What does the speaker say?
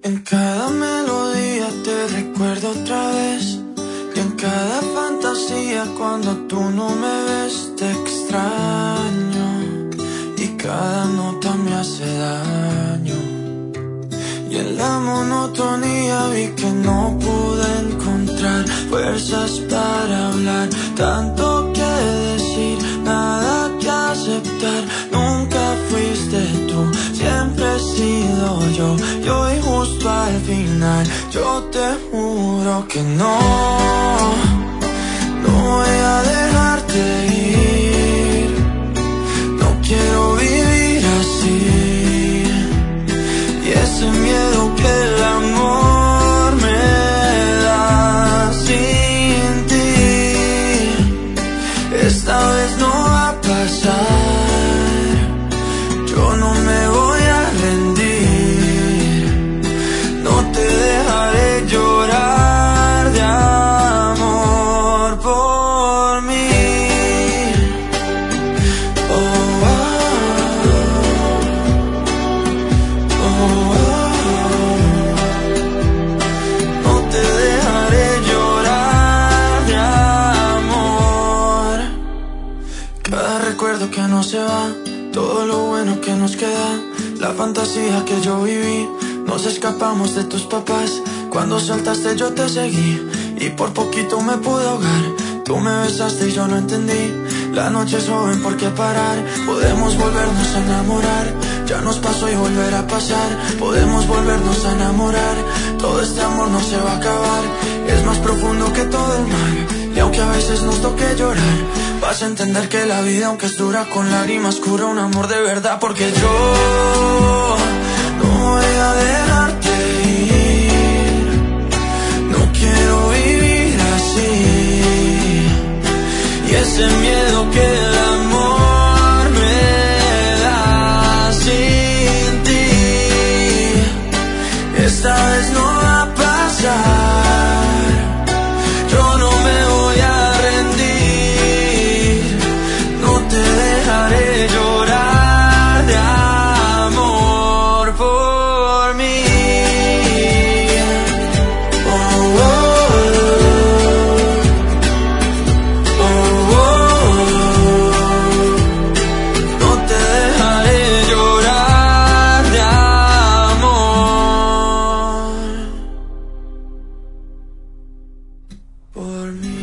En cada melodía te recuerdo otra vez, y en cada fantasía cuando tú no me ves te extraño, y cada nota me hace daño. Y en la monotonía vi que no pude encontrar fuerzas para hablar, tanto que decir, nada que aceptar. Nunca fuiste tú, siempre he sido yo, y hoy justo al final yo te juro que no voy a dejarte ir. No quiero vivir así, y ese miedo que el amor me da sin ti, esta vez no va a pasar. Yo no me voy a rendir, no te dejaré llorar de amor por mí. Oh, oh, oh. No te dejaré llorar de amor. Cada recuerdo que no se va, todo lo bueno que nos queda, la fantasía que yo viví. Nos escapamos de tus papás, cuando saltaste yo te seguí, y por poquito me pude ahogar. Tú me besaste y yo no entendí. La noche es joven, ¿por qué parar? Podemos volvernos a enamorar, ya nos pasó y volverá a pasar. Podemos volvernos a enamorar, todo este amor no se va a acabar. Es más profundo que todo el mar, y aunque a veces nos toque llorar, vas a entender que la vida, aunque es dura, con lágrimas cura un amor de verdad. Porque yo no voy a dejarte ir, no quiero vivir así, y ese miedo que el amor me da sin ti, esta vez no va a pasar. Yo no me voy a rendir, no te dejaré llorar de amor por mí. Oh, oh, oh, oh. No te dejaré llorar de amor por mí.